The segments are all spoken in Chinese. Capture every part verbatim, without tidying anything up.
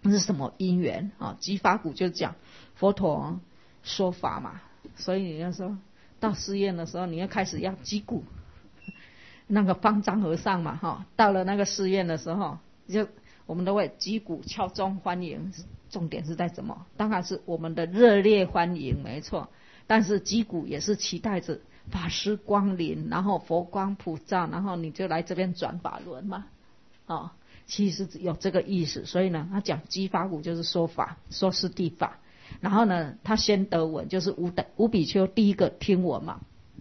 是什么因缘啊？集法鼓就讲佛陀说法嘛，所以你要说到寺院的时候，你要开始要击鼓。那个方丈和尚嘛，哈，到了那个寺院的时候，就我们都会击鼓敲钟欢迎。重点是在什么？当然是我们的热烈欢迎，没错。但是击鼓也是期待着法师光临，然后佛光普照，然后你就来这边转法轮嘛，哦，其实有这个意思。所以呢，他讲击法鼓就是说法，说是地法。然后呢，他先得闻，就是五等五比丘第一个听闻嘛。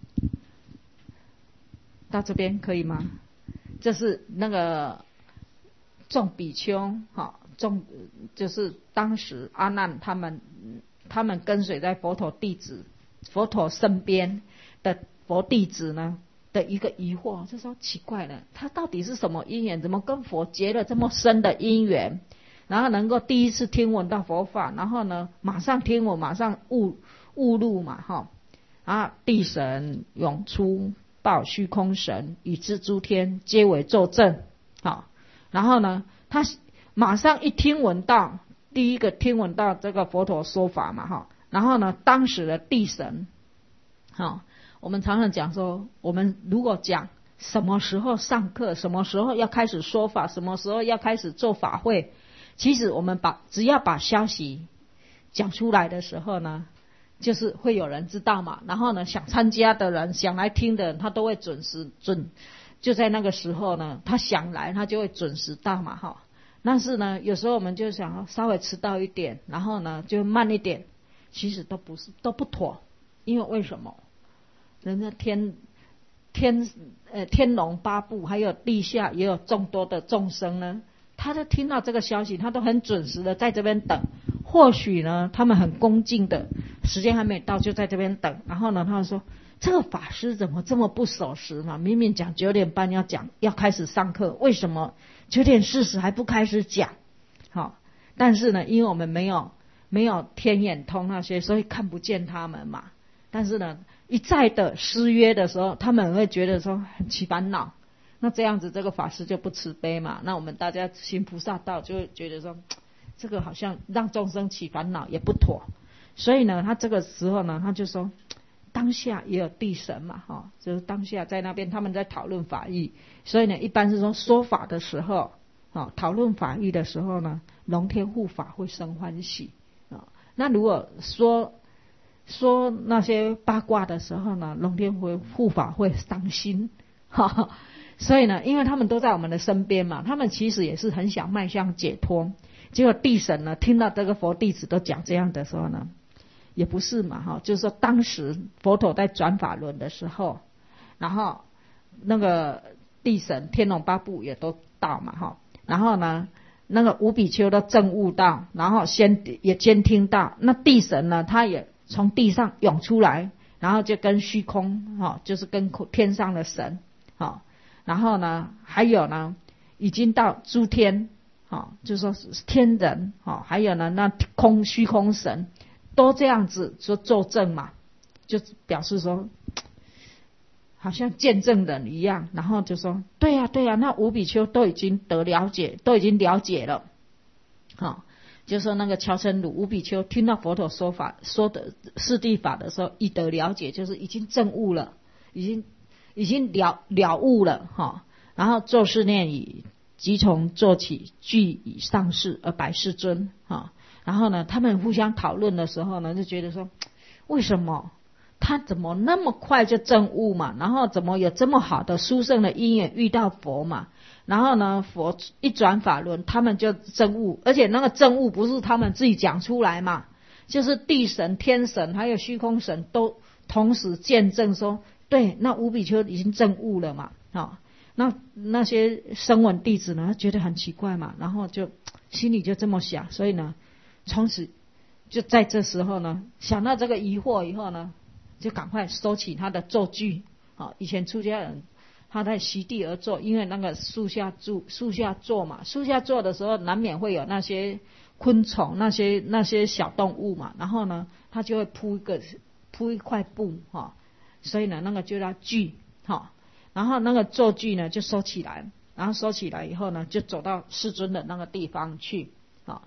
到这边可以吗？这是那个众比丘，哈，众就是当时阿难他们，他们跟随在佛陀弟子，佛陀身边的佛弟子呢的一个疑惑，就说奇怪了，他到底是什么因缘，怎么跟佛结了这么深的因缘，然后能够第一次听闻到佛法，然后呢马上听闻，马上悟悟入嘛，哈，啊，地神涌出。报虚空神以至诸天皆为作证，好，然后呢，他马上一听闻到，第一个听闻到这个佛陀说法嘛，哈，然后呢，当时的地神，好，我们常常讲说，我们如果讲什么时候上课，什么时候要开始说法，什么时候要开始做法会，其实我们把只要把消息讲出来的时候呢。就是会有人知道嘛，然后呢，想参加的人、想来听的人，他都会准时准，就在那个时候呢，他想来，他就会准时到嘛，哈。但是呢，有时候我们就想稍微迟到一点，然后呢就慢一点，其实都不是都不妥，因为为什么？人家天天呃天龙八部，还有地下也有众多的众生呢，他都听到这个消息，他都很准时的在这边等。或许呢，他们很恭敬的，时间还没到就在这边等。然后呢，他们说这个法师怎么这么不守时嘛？明明讲九点半要讲，要开始上课，为什么九点四十还不开始讲？好，但是呢，因为我们没有没有天眼通那些，所以看不见他们嘛。但是呢，一再的失约的时候，他们会觉得说很起烦恼。那这样子，这个法师就不慈悲嘛。那我们大家行菩萨道，就会觉得说。这个好像让众生起烦恼也不妥，所以呢，他这个时候呢，他就说，当下也有地神嘛，哈、哦，就是当下在那边他们在讨论法义，所以呢，一般是说说法的时候，哦，讨论法义的时候呢，龙天护法会生欢喜啊、哦。那如果说说那些八卦的时候呢，龙天护法会伤心，哈、哦，所以呢，因为他们都在我们的身边嘛，他们其实也是很想迈向解脱。结果地神呢，听到这个佛弟子都讲这样的时候呢，也不是嘛，哈，就是说当时佛陀在转法轮的时候，然后那个地神天龙八部也都到嘛，哈，然后呢，那个五比丘都证悟到，然后先也先听到，那地神呢，他也从地上涌出来，然后就跟虚空，哈，就是跟天上的神，哈，然后呢，还有呢，已经到诸天。哦，就是说天人，哦，还有呢，那空虚空神都这样子说作证嘛，就表示说，好像见证人一样，然后就说，对呀、啊、对呀、啊，那五比丘都已经得了解，都已经了解了，好、哦，就说那个乔成鲁五比丘听到佛陀说法说的四谛法的时候，已得了解，就是已经证悟了，已经已经了了悟了，哈、哦，然后作是念语。即从做起，具以上士而白世尊啊。然后呢，他们互相讨论的时候呢，就觉得说，为什么他怎么那么快就证悟嘛？然后怎么有这么好的殊胜的因缘遇到佛嘛？然后呢，佛一转法轮，他们就证悟，而且那个证悟不是他们自己讲出来嘛，就是地神、天神还有虚空神都同时见证说，对，那五比丘已经证悟了嘛，啊。那那些声闻弟子呢，他觉得很奇怪嘛，然后就心里就这么想，所以呢，从此就在这时候呢，想到这个疑惑以后呢，就赶快收起他的坐具。好，以前出家人他在席地而坐，因为那个树下住树下坐嘛，树下坐的时候难免会有那些昆虫、那些那些小动物嘛，然后呢，他就会铺一个铺一块布哈，所以呢，那个就叫具哈。然后那个坐具呢就收起来，然后收起来以后呢，就走到世尊的那个地方去啊。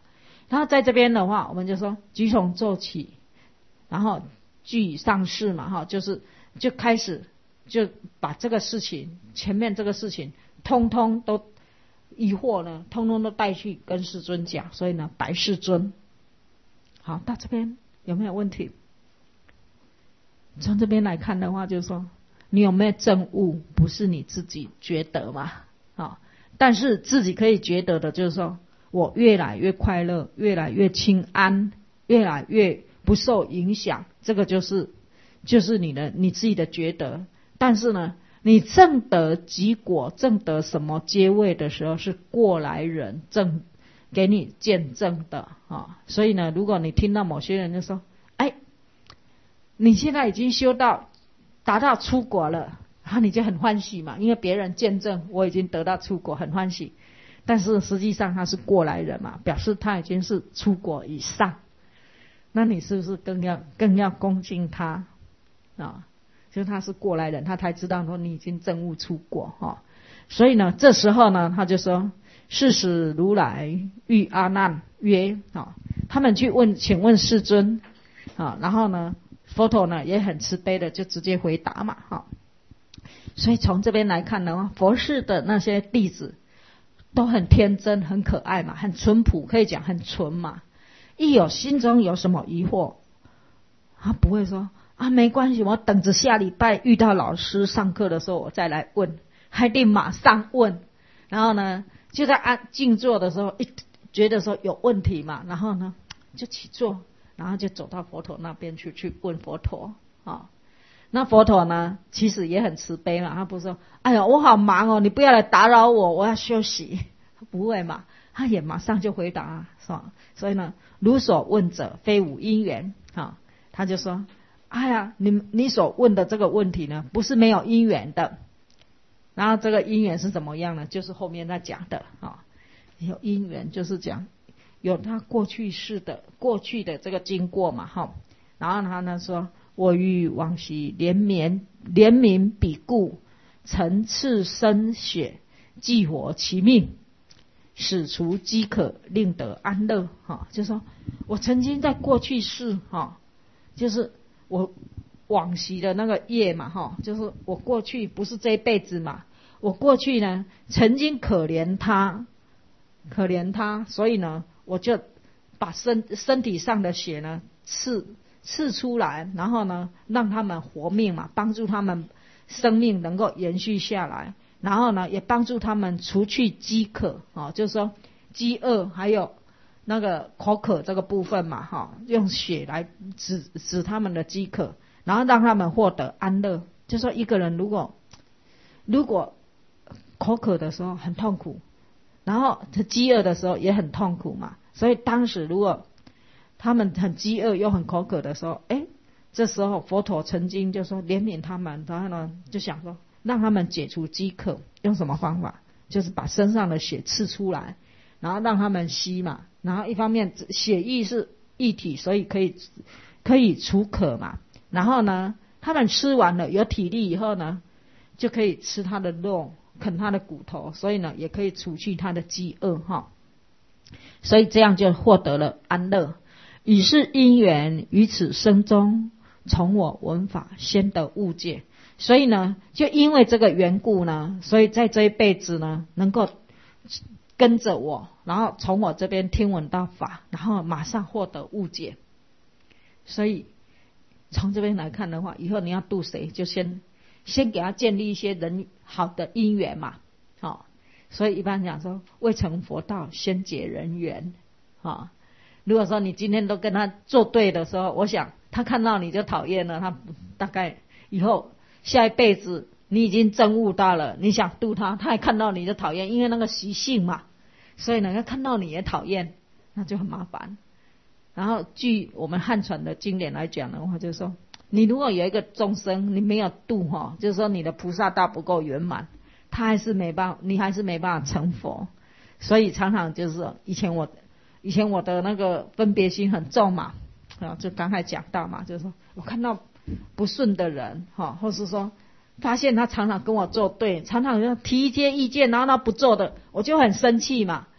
然后在这边的话，我们就说举手做起，然后具上事嘛，哈，就是就开始就把这个事情前面这个事情通通都疑惑呢，通通都带去跟世尊讲。所以呢，白世尊，好，到这边有没有问题？从这边来看的话，就是说你有没有证悟，不是你自己觉得嘛，啊，但是自己可以觉得的，就是说我越来越快乐，越来越清安，越来越不受影响，这个就是就是你的你自己的觉得。但是呢，你证得极果，证得什么阶位的时候，是过来人证给你见证的啊。所以呢，如果你听到某些人就说，哎，你现在已经修到达到出果了，然后你就很欢喜嘛，因为别人见证我已经得到出果，很欢喜。但是实际上他是过来人嘛，表示他已经是出果以上，那你是不是更要更要恭敬他啊？就是他是过来人，他才知道说你已经证悟出果哈、哦。所以呢，这时候呢，他就说：是使如来遇阿难曰啊、哦，他们去问，请问世尊啊、哦，然后呢，佛陀呢也很慈悲的就直接回答嘛哈、哦。所以从这边来看的话，佛世的那些弟子都很天真、很可爱嘛，很淳朴，可以讲很纯嘛。一有心中有什么疑惑，他不会说啊，没关系，我等着下礼拜遇到老师上课的时候我再来问，还得马上问。然后呢，就在安静坐的时候，一觉得说有问题嘛，然后呢就起坐，然后就走到佛陀那边去去问佛陀啊、哦。那佛陀呢，其实也很慈悲嘛，他不是说，哎呀，我好忙哦，你不要来打扰我，我要休息，不会嘛，他也马上就回答，是吧？所以呢，如所问者，非无因缘啊、哦，他就说。哎呀，你你所问的这个问题呢，不是没有因缘的。然后这个因缘是怎么样呢？就是后面在讲的啊，有因缘就是讲有他过去世的过去的这个经过嘛哈。然后他呢说，我于往昔连绵怜悯彼故，曾赐生血，济活其命，使除饥渴，令得安乐哈。就是说我曾经在过去世哈，就是。我往昔的那个业嘛哈，就是我过去不是这一辈子嘛，我过去呢曾经可怜他，可怜他，所以呢我就把身身体上的血呢刺刺出来，然后呢让他们活命嘛，帮助他们生命能够延续下来，然后呢也帮助他们除去饥渴啊，就是说饥饿还有。那个口渴这个部分嘛哈，用血来止止他们的饥渴，然后让他们获得安乐。就说一个人如果如果口渴的时候很痛苦，然后他饥饿的时候也很痛苦嘛，所以当时如果他们很饥饿又很口渴的时候，哎，这时候佛陀曾经就说怜悯他们，然后呢就想说让他们解除饥渴，用什么方法？就是把身上的血刺出来，然后让他们吸嘛。然后一方面血液是液体，所以可以可以除渴嘛。然后呢，他们吃完了有体力以后呢，就可以吃他的肉，啃他的骨头，所以呢也可以除去他的饥饿哈。所以这样就获得了安乐。以是因缘，于此生中，从我闻法，先得悟戒。所以呢，就因为这个缘故呢，所以在这一辈子呢，能够跟着我，然后从我这边听闻到法，然后马上获得悟解。所以从这边来看的话，以后你要度谁，就先先给他建立一些人好的因缘嘛，好、哦。所以一般讲说，未成佛道，先结人缘，啊、哦。如果说你今天都跟他作对的时候，我想他看到你就讨厌了，他大概以后下一辈子你已经证悟到了，你想度他，他还看到你就讨厌，因为那个习性嘛。所以呢，要看到你也讨厌，那就很麻烦。然后据我们汉传的经典来讲的话，就是说，你如果有一个众生你没有度哈，就是说你的菩萨道不够圆满，他还是没办法，你还是没办法成佛。所以常常就是说，以前我以前我的那个分别心很重嘛，啊，就刚才讲到嘛，就是说我看到不顺的人哈，或是说发现他常常跟我作对，常常要提一些意见，然后他不做的，我就很生气嘛。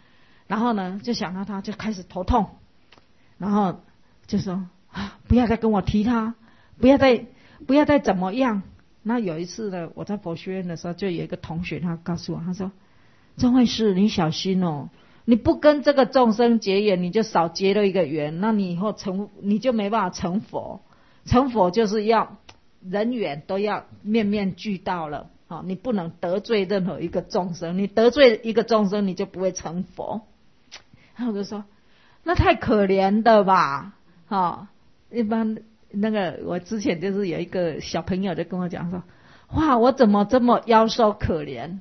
然后呢就想到他就开始头痛，然后就说啊，不要再跟我提他，不要再不要再怎么样。那有一次呢，我在佛学院的时候，就有一个同学他告诉我，他说钟慧师你小心哦，你不跟这个众生结缘，你就少结了一个缘，那你以后成你就没办法成佛。成佛就是要人缘都要面面俱到了，哦，你不能得罪任何一个众生，你得罪一个众生你就不会成佛。然后我就说那太可怜的吧，哦，一般那个我之前就是有一个小朋友就跟我讲说，哇，我怎么这么夭寿可怜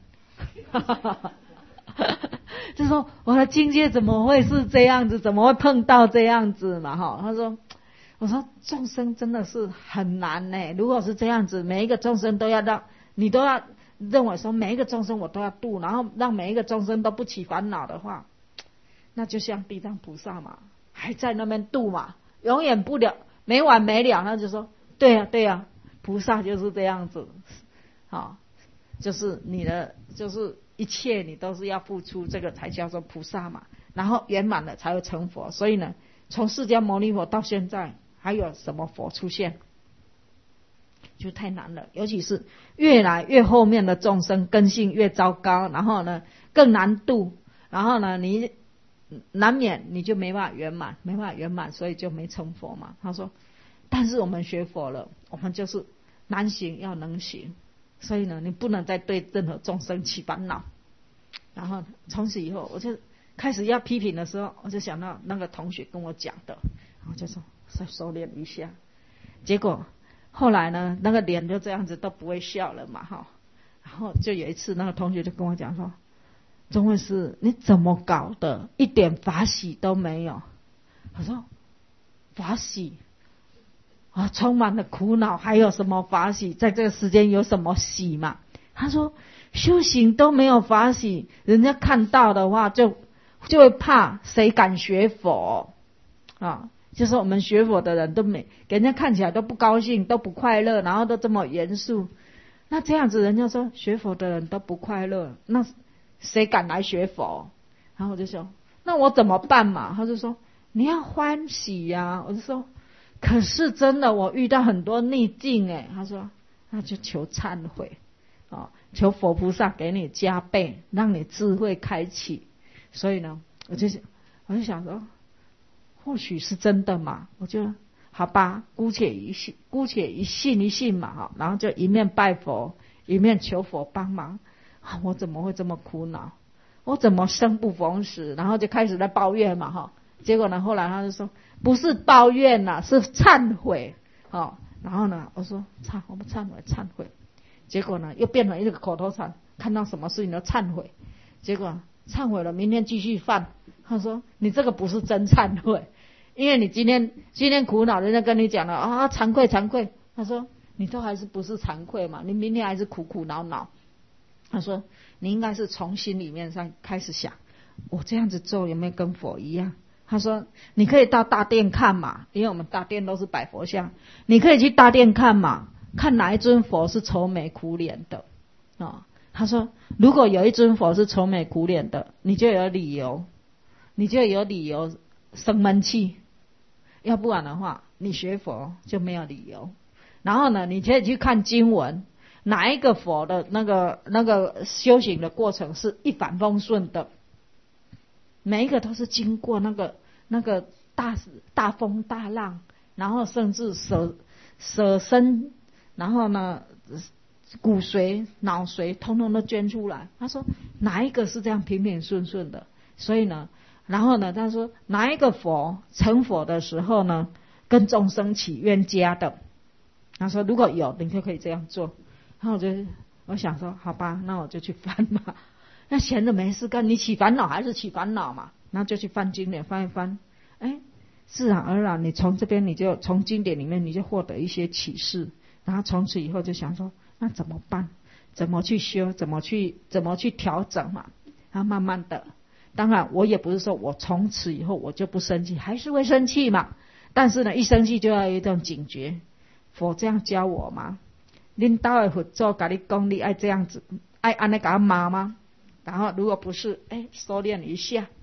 就说我的境界怎么会是这样子，怎么会碰到这样子嘛，哈。他说，我说众生真的是很难呢，如果是这样子，每一个众生都要让你都要认为说每一个众生我都要度，然后让每一个众生都不起烦恼的话，那就像地藏菩萨嘛，还在那边度嘛，永远不了没完没了。他就说对呀、啊、对呀、啊，菩萨就是这样子，好，就是你的就是一切你都是要付出，这个才叫做菩萨嘛，然后圆满了才会成佛。所以呢，从释迦牟尼佛到现在还有什么佛出现就太难了，尤其是越来越后面的众生根性越糟糕，然后呢更难度，然后呢你难免你就没办法圆满，没办法圆满，所以就没成佛嘛。他说但是我们学佛了，我们就是难行要能行，所以呢你不能再对任何众生起烦恼。然后从此以后我就开始要批评的时候，我就想到那个同学跟我讲的，然后就说再收敛一下。结果后来呢那个脸就这样子都不会笑了嘛，哈。然后就有一次那个同学就跟我讲说，钟慧师你怎么搞的，一点法喜都没有。我说法喜啊，充满了苦恼，还有什么法喜？在这个时间有什么喜嘛？他说修行都没有法喜，人家看到的话就就会怕，谁敢学佛啊？就是我们学佛的人都没给人家看起来都不高兴，都不快乐，然后都这么严肃。那这样子人家说学佛的人都不快乐，那谁敢来学佛？然后我就说那我怎么办嘛？他就说你要欢喜呀、啊。我就说可是真的我遇到很多逆境诶。他说那就求忏悔、哦、求佛菩萨给你加倍，让你智慧开启。所以呢我就我就想说或许是真的嘛，我就好吧，姑且一信，姑且一信一信嘛，哈，然后就一面拜佛，一面求佛帮忙。啊，我怎么会这么苦恼？我怎么生不逢时？然后就开始在抱怨嘛，哈。结果呢，后来他就说，不是抱怨啦，是忏悔，哦。然后呢，我说忏，我们忏悔，忏悔。结果呢，又变成一个口头禅，看到什么事情都忏悔。结果忏悔了，明天继续犯。他说你这个不是真忏悔。因为你今天今天苦恼，人家跟你讲了啊，惭愧惭愧。他说你都还是不是惭愧嘛？你明天还是苦苦恼恼。他说你应该是从心里面上开始想，我这样子做有没有跟佛一样？他说你可以到大殿看嘛，因为我们大殿都是摆佛像，你可以去大殿看嘛，看哪一尊佛是愁眉苦脸的哦。他说如果有一尊佛是愁眉苦脸的，你就有理由，你就有理由生闷气。要不然的话你学佛就没有理由。然后呢你可以去看经文，哪一个佛的那个那个修行的过程是一帆风顺的，每一个都是经过那个那个大大风大浪，然后甚至舍舍身，然后呢骨髓脑髓通通都捐出来。他说哪一个是这样平平顺顺的？所以呢然后呢他说哪一个佛成佛的时候呢跟众生起冤家的？他说如果有你就可以这样做。然后我就我想说好吧，那我就去翻嘛，那闲着没事干，你起烦恼还是起烦恼嘛，然后就去翻经典翻一翻。哎，自然而然你从这边你就从经典里面你就获得一些启示，然后从此以后就想说那怎么办，怎么去修，怎么去怎么去调整嘛。然后慢慢的，当然我也不是说我从此以后我就不生气，还是会生气嘛，但是呢一生气就要有一种警觉。佛这样教我吗？恁道的佛祖跟你讲你爱这样子，爱安尼给他骂吗？然后如果不是，哎，收敛一下，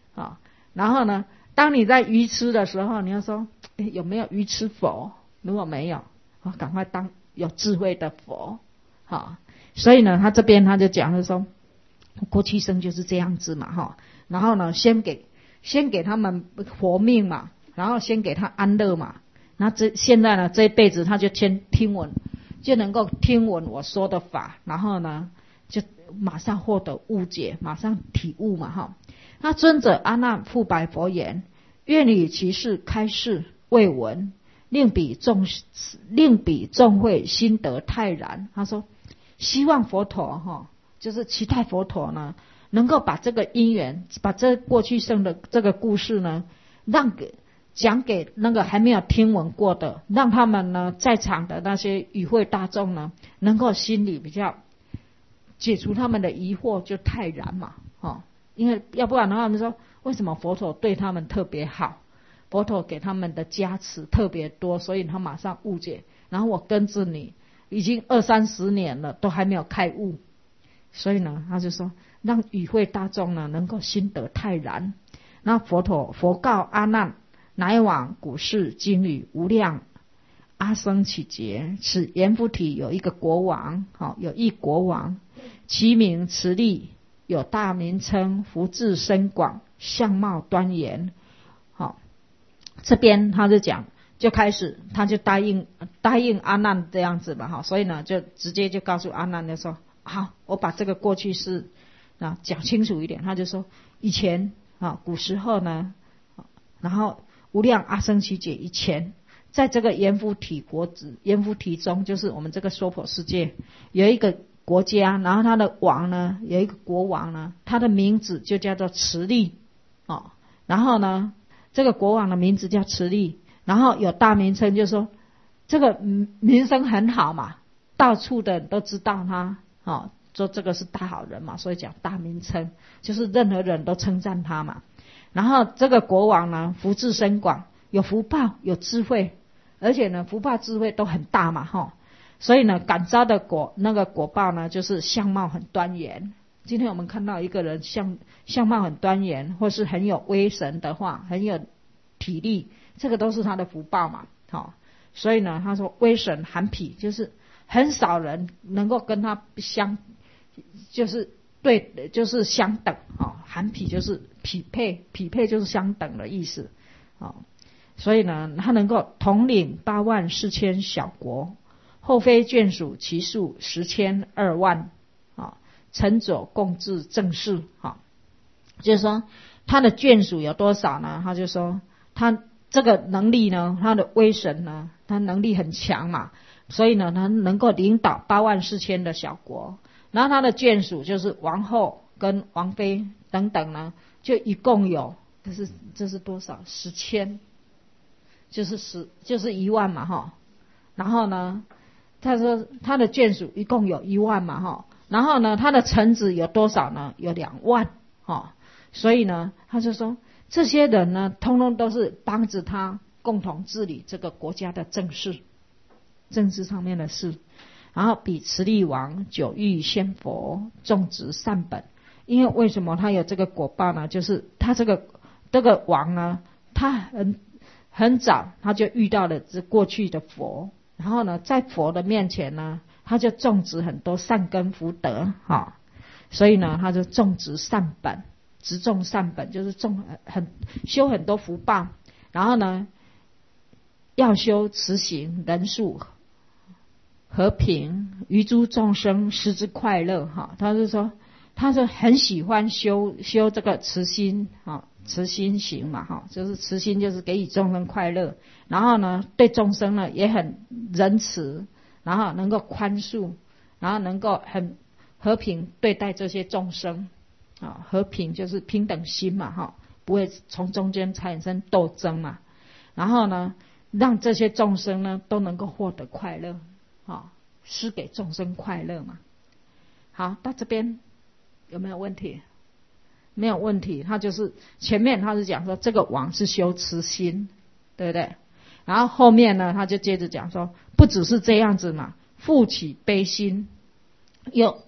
啊。然后呢，当你在愚痴的时候，你要说有没有愚痴佛？如果没有，啊，赶快当有智慧的佛，啊。所以呢，他这边他就讲了说，过去生就是这样子嘛，哈。然后呢，先给先给他们活命嘛，然后先给他安乐嘛。那这现在呢，这一辈子他就先听闻，就能够听闻我说的法，然后呢，就马上获得悟解，马上体悟嘛，哈。那尊者阿难复白佛言：愿以其事开示未闻，令彼众令彼众会心得泰然。他说，希望佛陀哈，就是期待佛陀呢，能够把这个因缘，把这过去生的这个故事呢，让给讲给那个还没有听闻过的，让他们呢在场的那些与会大众呢，能够心里比较解除他们的疑惑，就泰然嘛，哈。因为要不然的话，我们说为什么佛陀对他们特别好？佛陀给他们的加持特别多，所以他马上悟解。然后我跟着你已经二三十年了，都还没有开悟，所以呢，他就说让与会大众呢能够心得泰然。那佛陀佛告阿难：乃往古世经语无量阿僧祇劫，此阎浮提有一个国王，好，有一国王，其名持力。有大名称，福智深广，相貌端严。好，这边他就讲，就开始，他就答应答应阿难这样子嘛，哈，所以呢，就直接就告诉阿难就说，好，我把这个过去式啊讲清楚一点。他就说，以前啊，古时候呢，然后无量阿僧祇劫以前，在这个阎浮提国子，阎浮提中，就是我们这个娑婆世界，有一个国家，然后他的王呢，有一个国王呢，他的名字就叫做持力，哦，然后呢，这个国王的名字叫持力，然后有大名称，就是说这个名声很好嘛，到处的人都知道他，哦，说这个是大好人嘛，所以讲大名称，就是任何人都称赞他嘛。然后这个国王呢，福智深广，有福报，有智慧，而且呢，福报智慧都很大嘛，哈。所以呢，感召的果那个果报呢，就是相貌很端严。今天我们看到一个人相相貌很端严，或是很有威神的话，很有体力，这个都是他的福报嘛，好、哦。所以呢，他说威神含匹，就是很少人能够跟他相，就是对，就是相等，哦，含匹就是匹配，匹配就是相等的意思，哦。所以呢，他能够统领八万四千小国。后妃眷属其数十千二万，啊，臣佐共治政事，啊，就是说他的眷属有多少呢？他就说他这个能力呢，他的威神呢，他能力很强嘛，所以呢，他能够领导八万四千的小国，然后他的眷属就是王后跟王妃等等呢，就一共有，这是这是多少？十千，就是十就是一万嘛，哈，然后呢？他说他的眷属一共有一万嘛，哈，然后呢，他的臣子有多少呢？有两万，哈，所以呢，他就说这些人呢，通通都是帮着他共同治理这个国家的政事，政治上面的事。然后比持力王久遇仙佛，种植善本。因为为什么他有这个果报呢？就是他这个这个王呢，他很很早他就遇到了这过去的佛。然后呢，在佛的面前呢，他就种植很多善根福德，哈，所以呢，他就种植善本，植种善本就是种很修很多福报。然后呢，要修慈行人数和平，于诸众生施之快乐，哈，他就说，他就很喜欢修修这个慈心，哈。慈心行嘛，哈，就是慈心就是给予众生快乐，然后呢，对众生呢也很仁慈，然后能够宽恕，然后能够很和平对待这些众生，啊，和平就是平等心嘛，哈，不会从中间产生斗争嘛，然后呢，让这些众生呢都能够获得快乐，啊，施给众生快乐嘛。好，到这边有没有问题？没有问题，他就是前面他是讲说这个王是修慈心，对不对？然后后面呢，他就接着讲说，不只是这样子嘛，复起悲心，又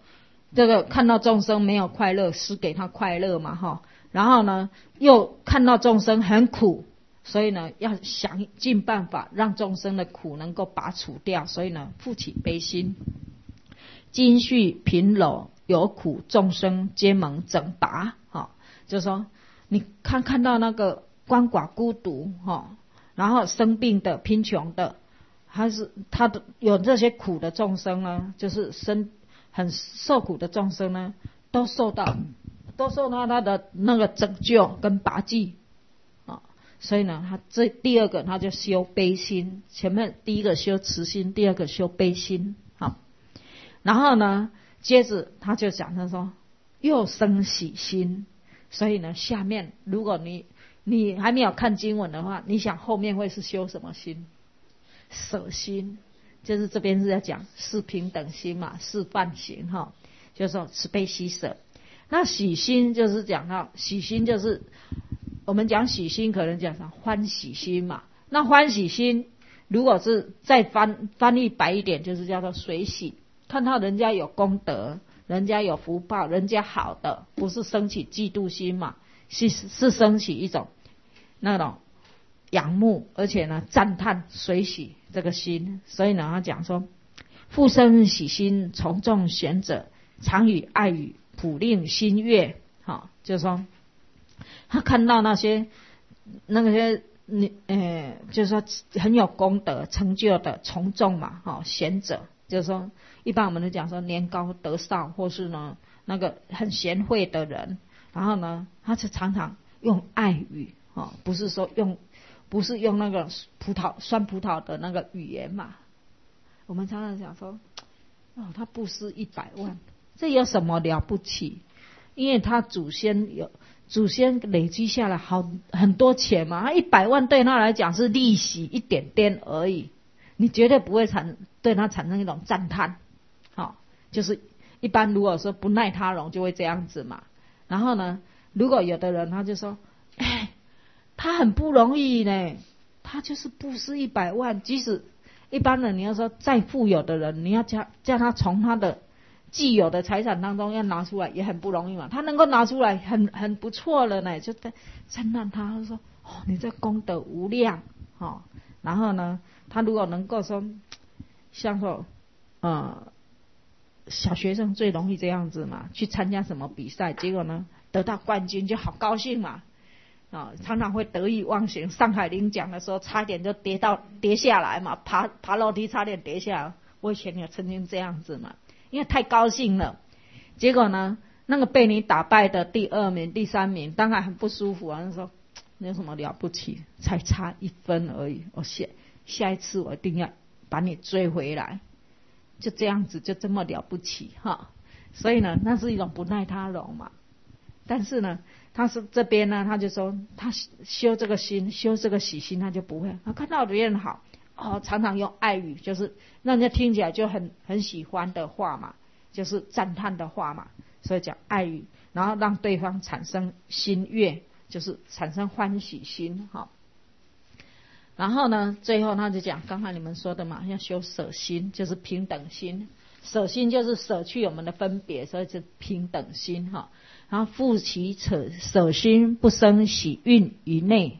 这个看到众生没有快乐，施给他快乐嘛哈。然后呢，又看到众生很苦，所以呢，要想尽办法让众生的苦能够拔除掉，所以呢，复起悲心。今续贫瘻有苦众生皆蒙整拔，哈，就是说你看看到那个鳏寡孤独哈，然后生病的、贫穷的，还是他的有这些苦的众生呢，就是生很受苦的众生呢，都受到都受到他的那个拯救跟拔济啊，所以呢，他这第二个他就修悲心，前面第一个修慈心，第二个修悲心，好。然后呢，接着他就讲他说又生喜心，所以呢，下面如果你你还没有看经文的话，你想后面会是修什么心？舍心，就是这边是在讲是平等心嘛，是梵行哈，就是说慈悲喜舍。那喜心就是讲到喜心，就是我们讲喜心，可能讲上欢喜心嘛。那欢喜心，如果是再翻翻译白一点，就是叫做随喜。看到人家有功德，人家有福报，人家好的，不是升起嫉妒心嘛，是是升起一种那种仰慕，而且呢赞叹随喜这个心。所以呢，他讲说，复生喜心，从众贤者，常与爱语，普令心悦。好，就是说他看到那些那些你呃，就是说很有功德成就的从众嘛，好贤者。就是说，一般我们都讲说年高德少，或是呢那个很贤惠的人，然后呢，他是常常用爱语，哦，不是说用，不是用那个葡萄酸葡萄的那个语言嘛。我们常常讲说，哦，他布施一百万，这有什么了不起？因为他祖先有祖先累积下来好很多钱嘛，他一百万对他来讲是利息一点点而已。你绝对不会产对他产生一种赞叹，好、哦，就是一般如果说不耐他容就会这样子嘛。然后呢，如果有的人他就说，哎，他很不容易呢，他就是布施一百万，即使一般人你要说再富有的人，你要叫叫他从他的既有的财产当中要拿出来也很不容易嘛，他能够拿出来很很不错了呢，就在赞叹他，他说哦，你这功德无量，哦，然后呢。他如果能够说，像说，呃，小学生最容易这样子嘛，去参加什么比赛，结果呢得到冠军就好高兴嘛，啊、哦，常常会得意忘形。上海领奖的时候，差点就跌到跌下来嘛，爬爬楼梯差点跌下来。我以前也曾经这样子嘛，因为太高兴了，结果呢，那个被你打败的第二名、第三名，当然很不舒服啊。他说，你有什么了不起？才差一分而已，我谢。下一次我一定要把你追回来，就这样子，就这么了不起哈。所以呢，那是一种不耐他容嘛。但是呢，他是这边呢，他就说他修这个心，修这个喜心，他就不会。他看到别人好，哦，常常用爱语，就是让人家听起来就很很喜欢的话嘛，就是赞叹的话嘛，所以讲爱语，然后让对方产生心悦，就是产生欢喜心哈。然后呢，最后他就讲刚才你们说的嘛，要修舍心，就是平等心。舍心就是舍去我们的分别，所以是平等心哈。然后复其舍舍心，不生喜蕴于内，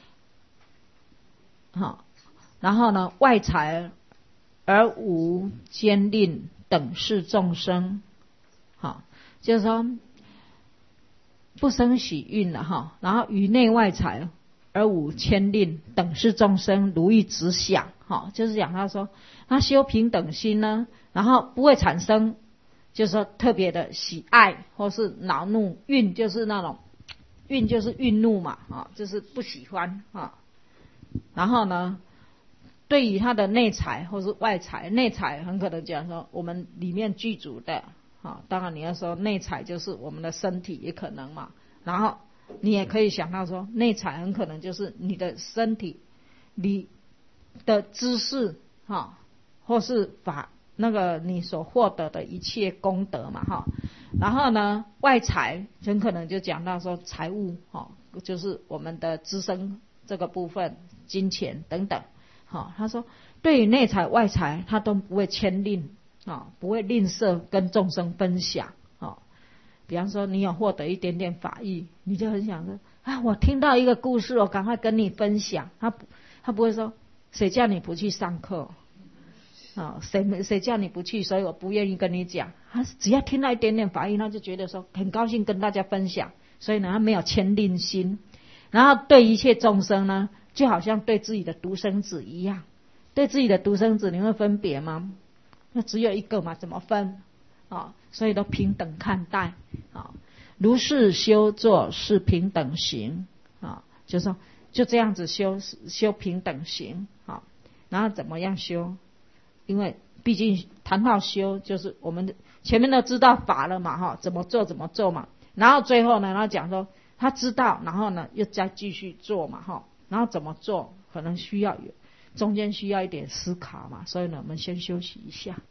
好。然后呢，外财而无坚令等事众生，好，就是说不生喜蕴了哈。然后于内外财。而无牵令等事众生如意直想，哈，就是讲他说他修平等心呢，然后不会产生，就是说特别的喜爱或是恼怒，蕴就是那种蕴就是愠怒嘛，啊，就是不喜欢啊。然后呢，对于他的内财或是外财，内财很可能讲说我们里面具足的，啊，当然你要说内财就是我们的身体也可能嘛，然后。你也可以想到说，内财很可能就是你的身体里的知识哈，或是法那个你所获得的一切功德嘛哈。然后呢，外财很可能就讲到说财物哈，就是我们的资生这个部分，金钱等等。好，他说对于内财外财，他都不会牵令啊，不会吝啬跟众生分享比方说你有获得一点点法益，你就很想说啊，我听到一个故事，我赶快跟你分享。他不他不会说谁叫你不去上课啊，谁谁叫你不去，所以我不愿意跟你讲。他只要听到一点点法益，他就觉得说很高兴跟大家分享，所以呢他没有牵令心，然后对一切众生呢就好像对自己的独生子一样。对自己的独生子你会分别吗？那只有一个嘛，怎么分啊？所以都平等看待啊。如是修作是平等行啊，就是说就这样子修修平等行啊。然后怎么样修？因为毕竟谈到修，就是我们前面都知道法了嘛哈，怎么做怎么做嘛。然后最后呢，他讲说他知道，然后呢又再继续做嘛哈。然后怎么做，可能需要有中间需要一点思考嘛，所以呢我们先休息一下。